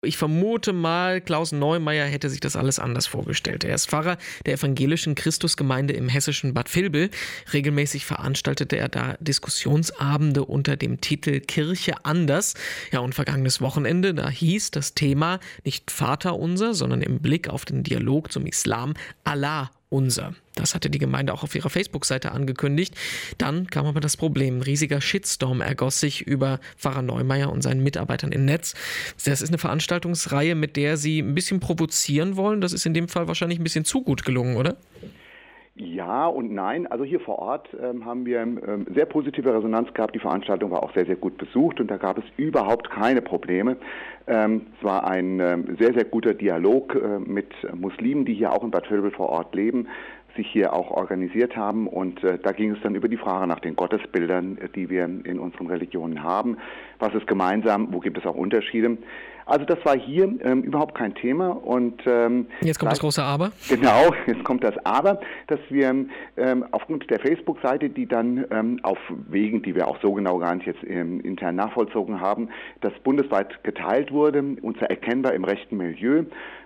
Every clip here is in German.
Ich vermute mal, Klaus Neumeier hätte sich das alles anders vorgestellt. Er ist Pfarrer der evangelischen Christusgemeinde im hessischen Bad Vilbel. Regelmäßig veranstaltete er da Diskussionsabende unter dem Titel Kirche anders. Ja, und vergangenes Wochenende, da hieß das Thema nicht Vaterunser, sondern im Blick auf den Dialog zum Islam Allah unser. Das hatte die Gemeinde auch auf ihrer Facebook-Seite angekündigt. Dann kam aber das Problem. Ein riesiger Shitstorm ergoss sich über Pfarrer Neumeier und seinen Mitarbeitern im Netz. Das ist eine Veranstaltungsreihe, mit der Sie ein bisschen provozieren wollen. Das ist in dem Fall wahrscheinlich ein bisschen zu gut gelungen, oder? Ja und nein. Also hier vor Ort haben wir sehr positive Resonanz gehabt. Die Veranstaltung war auch sehr, sehr gut besucht und da gab es überhaupt keine Probleme. Es war ein sehr, sehr guter Dialog mit Muslimen, die hier auch in Bad Vilbel vor Ort leben, sich hier auch organisiert haben und da ging es dann über die Frage nach den Gottesbildern, die wir in unseren Religionen haben. Was ist gemeinsam? Wo gibt es auch Unterschiede? Also das war hier überhaupt kein Thema und jetzt kommt das große Aber. Genau, jetzt kommt das Aber, dass wir aufgrund der Facebook-Seite, die dann auf Wegen, die wir auch so genau gar nicht jetzt intern nachvollzogen haben, das bundesweit geteilt wurde, und zwar erkennbar im rechten Milieu.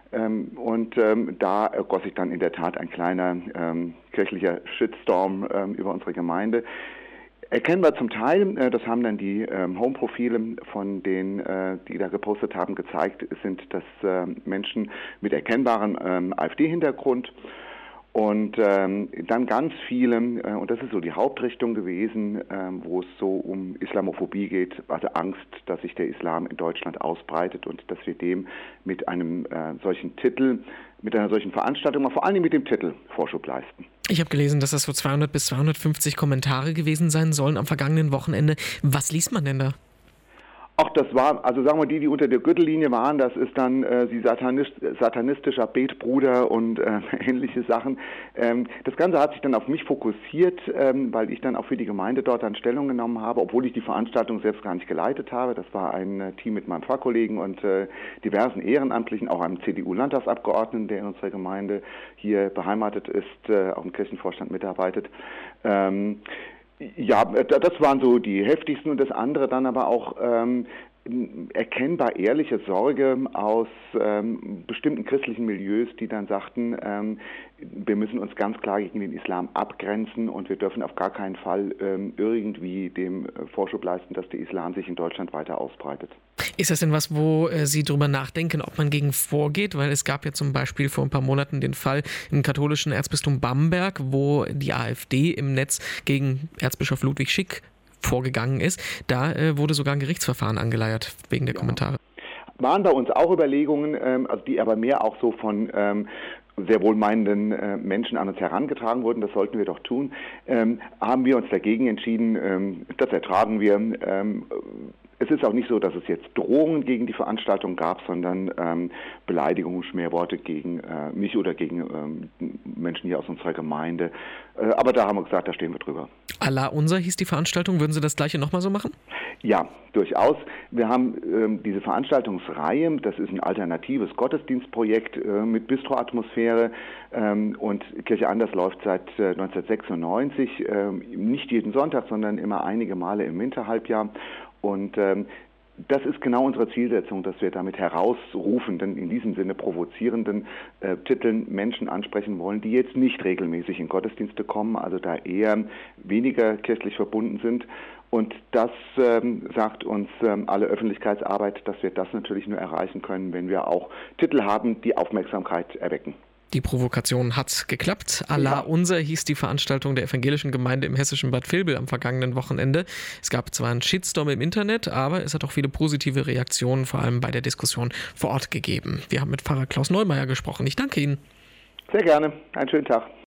Da ergoss sich dann in der Tat ein kleiner kirchlicher Shitstorm über unsere Gemeinde. Erkennbar zum Teil, das haben dann die Home-Profile von denen, die da gepostet haben, gezeigt, sind das Menschen mit erkennbarem AfD-Hintergrund. Und dann ganz viele, und das ist so die Hauptrichtung gewesen, wo es so um Islamophobie geht, also Angst, dass sich der Islam in Deutschland ausbreitet und dass wir dem mit einem solchen Titel, mit einer solchen Veranstaltung, vor allem mit dem Titel, Vorschub leisten. Ich habe gelesen, dass das so 200 bis 250 Kommentare gewesen sein sollen am vergangenen Wochenende. Was liest man denn da? Ach, das war, also sagen wir, die unter der Gürtellinie waren, das ist dann die satanistischer Betbruder und ähnliche Sachen. Das Ganze hat sich dann auf mich fokussiert, weil ich dann auch für die Gemeinde dort dann Stellung genommen habe, obwohl ich die Veranstaltung selbst gar nicht geleitet habe. Das war ein Team mit meinem Pfarrkollegen und diversen Ehrenamtlichen, auch einem CDU-Landtagsabgeordneten, der in unserer Gemeinde hier beheimatet ist, auch im Kirchenvorstand mitarbeitet. Ja, das waren so die heftigsten und das andere dann aber auch erkennbar ehrliche Sorge aus bestimmten christlichen Milieus, die dann sagten, wir müssen uns ganz klar gegen den Islam abgrenzen und wir dürfen auf gar keinen Fall irgendwie dem Vorschub leisten, dass der Islam sich in Deutschland weiter ausbreitet. Ist das denn was, wo Sie drüber nachdenken, ob man gegen vorgeht? Weil es gab ja zum Beispiel vor ein paar Monaten den Fall im katholischen Erzbistum Bamberg, wo die AfD im Netz gegen Erzbischof Ludwig Schick vorgegangen ist. Da wurde sogar ein Gerichtsverfahren angeleiert wegen der Kommentare. Waren bei uns auch Überlegungen, also die aber mehr auch so von sehr wohlmeinenden Menschen an uns herangetragen wurden, das sollten wir doch tun, haben wir uns dagegen entschieden, das ertragen wir. Es ist auch nicht so, dass es jetzt Drohungen gegen die Veranstaltung gab, sondern Beleidigungen, Schmähworte gegen mich oder gegen Menschen hier aus unserer Gemeinde. Aber da haben wir gesagt, da stehen wir drüber. Allah unser hieß die Veranstaltung. Würden Sie das Gleiche nochmal so machen? Ja, durchaus. Wir haben diese Veranstaltungsreihe, das ist ein alternatives Gottesdienstprojekt mit Bistro-Atmosphäre und Kirche anders läuft seit 1996, nicht jeden Sonntag, sondern immer einige Male im Winterhalbjahr. Und das ist genau unsere Zielsetzung, dass wir damit herausrufenden, in diesem Sinne provozierenden Titeln Menschen ansprechen wollen, die jetzt nicht regelmäßig in Gottesdienste kommen, also da eher weniger kirchlich verbunden sind. Und das sagt uns alle Öffentlichkeitsarbeit, dass wir das natürlich nur erreichen können, wenn wir auch Titel haben, die Aufmerksamkeit erwecken. Die Provokation hat geklappt. Allah unser hieß die Veranstaltung der evangelischen Gemeinde im hessischen Bad Vilbel am vergangenen Wochenende. Es gab zwar einen Shitstorm im Internet, aber es hat auch viele positive Reaktionen, vor allem bei der Diskussion vor Ort gegeben. Wir haben mit Pfarrer Klaus Neumeier gesprochen. Ich danke Ihnen. Sehr gerne. Einen schönen Tag.